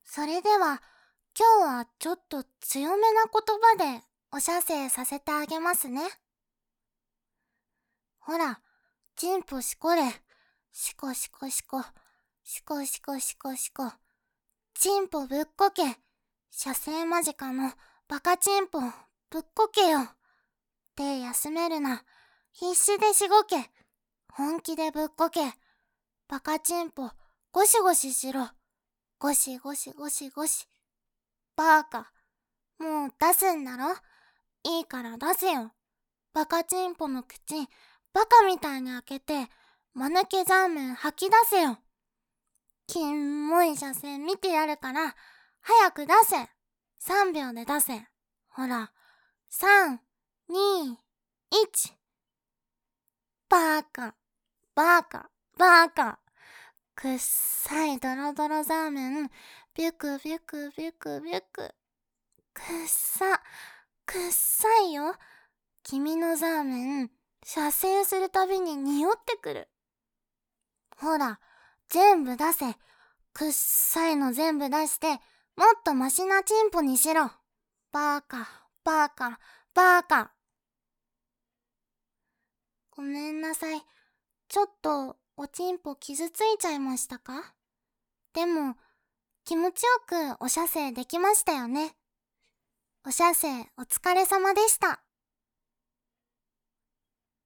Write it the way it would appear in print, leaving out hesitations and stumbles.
それでは、今日はちょっと強めな言葉でお射精させてあげますね。ほら、チンポしこれ。しこしこしこ。しこしこしこしこ。チンポぶっこけ。射精間近のバカチンポぶっこけよ。手休めるな。必死でしごけ。本気でぶっこけ。バカチンポゴシゴシしろ。ゴシゴシゴシゴシ。バーカ。もう出すんだろ。いいから出せよ。バカチンポの口、バカみたいに開けて、間抜けザーメン吐き出せよ。きんもい射精見てやるから、早く出せ。3秒で出せ。ほら、3、2、1。バーカ、バーカ、バーカ。くっさいドロドロザーメン、ビュクビュクビュクビュク。くっさいよ。君のザーメン、射精するたびに匂ってくる。ほら、全部出せ。くっさいの全部出して、もっとマシなチンポにしろ。バーカ、バーカ、バーカ。ごめんなさい。ちょっとおチンポ傷ついちゃいましたか？でも、気持ちよくお射精できましたよね。お射精お疲れ様でした。